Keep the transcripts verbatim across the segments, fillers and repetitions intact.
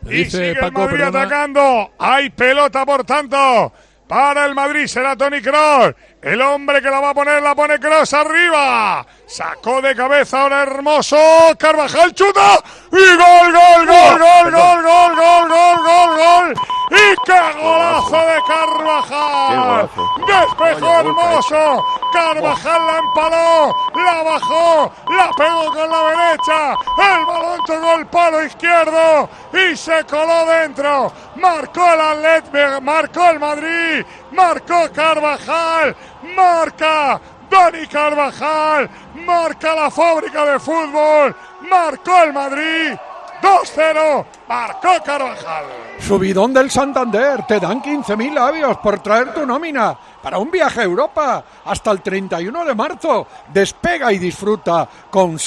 Y sigue el Madrid atacando. Hay pelota, por tanto, para el Madrid. Será Toni Kroos. El hombre que la va a poner, la pone Kroos arriba. Sacó de cabeza ahora Hermoso. Carvajal chuta. Y gol, gol, gol, gol, gol, gol, gol, gol, gol, gol. ¡Y qué golazo de Carvajal! Despejó Hermoso. Carvajal la empaló, la bajó, la pegó con la derecha. El balón tocó el palo izquierdo y se coló dentro. Marcó el Atlético, marcó el Madrid, marcó Carvajal, marca Dani Carvajal, marca la fábrica de fútbol, marcó el Madrid. dos cero, marcó Carvajal. Subidón del Santander, te dan quince mil labios por traer tu nómina para un viaje a Europa hasta el treinta y uno de marzo. Despega y disfruta con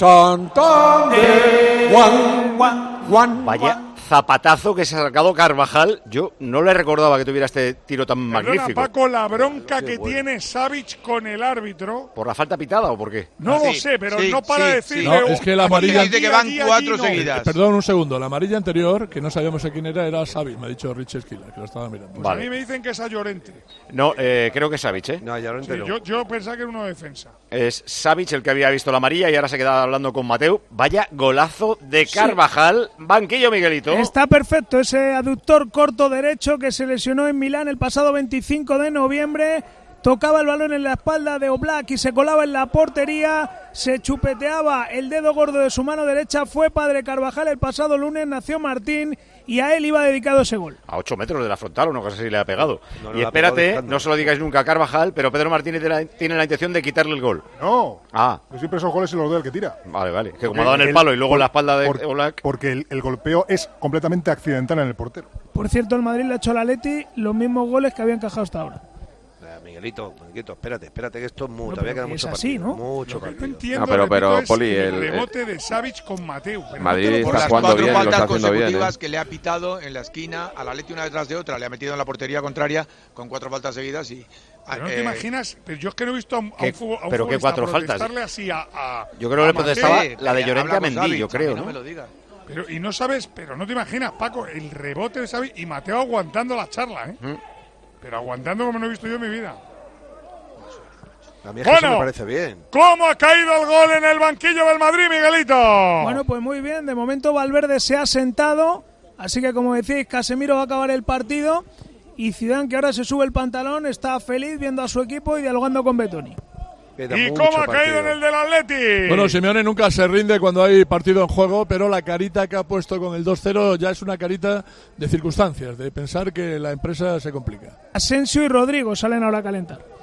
Santander. One, one, one, Vaya one. zapatazo que se ha sacado Carvajal. Yo no le recordaba que tuviera este tiro tan Perdona, magnífico. Paco, la bronca que bueno. tiene Savic con el árbitro. ¿Por la falta pitada o por qué? No Ah, lo sí, sé, pero sí, no para sí, decirle... No, es que la amarilla... Dice que van cuatro seguidas. Eh, perdón, un segundo. La amarilla anterior, que no sabíamos a quién era, era Xavi. Me ha dicho Rich Esquila, que lo estaba mirando. Pues Vale. a mí me dicen que es a Llorente. No, eh, creo que es Savic, ¿eh? No, ya lo Sí, entero. yo, yo pensaba que era uno de defensa. Es Savic el que había visto la amarilla y ahora se queda hablando con Mateu. Vaya golazo de Carvajal. Banquillo, Miguelito. Está perfecto ese aductor corto derecho que se lesionó en Milán el pasado veinticinco de noviembre. Tocaba el balón en la espalda de Oblak y se colaba en la portería. Se chupeteaba el dedo gordo de su mano derecha. Fue padre Carvajal el pasado lunes, nació Martín y a él iba dedicado ese gol. A ocho metros de la frontal, una cosa así le ha pegado. No, no y la ha pegado espérate, dejando. no se lo digáis nunca a Carvajal, pero Pedro Martínez tiene la, tiene la intención de quitarle el gol. No, Ah, yo siempre esos goles se los doy al que tira. vale, vale. Que como Porque ha dado en el el- palo y luego en la espalda de por- Oblak. Porque el, el golpeo es completamente accidental en el portero. Por cierto, el Madrid le ha hecho al Atleti los mismos goles que había encajado hasta ahora. Eh, Miguelito, Miguelito, espérate, espérate que esto es mucho. No, todavía pero queda que es mucho así, partido. ¿no? Mucho Lo que no partido. entiendo, No, pero- repito, pero, es Poli, el el- rebote de Savic con Mateu. Pero Madrid no te lo Por puedo está las creer. jugando cuatro bien y lo está faltas haciendo bien, consecutivas ¿eh? que le ha pitado en la esquina al Atleti una detrás de otra. Le ha metido en la portería contraria con cuatro faltas seguidas y... Pero no eh, te imaginas, pero yo es que no he visto a un, a ¿Qué- un fútbol- a un pero qué futbolista cuatro faltas? protestarle así a, a- Yo creo que le a Mateu. protestaba sí, la de que Llorente habla a con Mendy, Savic, yo a mí creo, no ¿no? me lo digas. Pero, y no sabes, pero no te imaginas, Paco, el rebote de Savic y Mateo aguantando la charla, ¿eh? Mm. Pero aguantando como no he visto yo en mi vida. A mí es que eso Bueno. me parece bien. ¿Cómo ha caído el gol en el banquillo del Madrid, Miguelito? Bueno, pues muy bien. De momento Valverde se ha sentado. Así que, como decís, Casemiro va a acabar el partido. Y Zidane, que ahora se sube el pantalón, está feliz viendo a su equipo y dialogando con Betoni. Queda ¿Y mucho cómo ha partido. caído en el del Atleti? Bueno, Simeone nunca se rinde cuando hay partido en juego, pero la carita que ha puesto con el dos cero ya es una carita de circunstancias, de pensar que la empresa se complica. Asensio y Rodrigo salen ahora a calentar.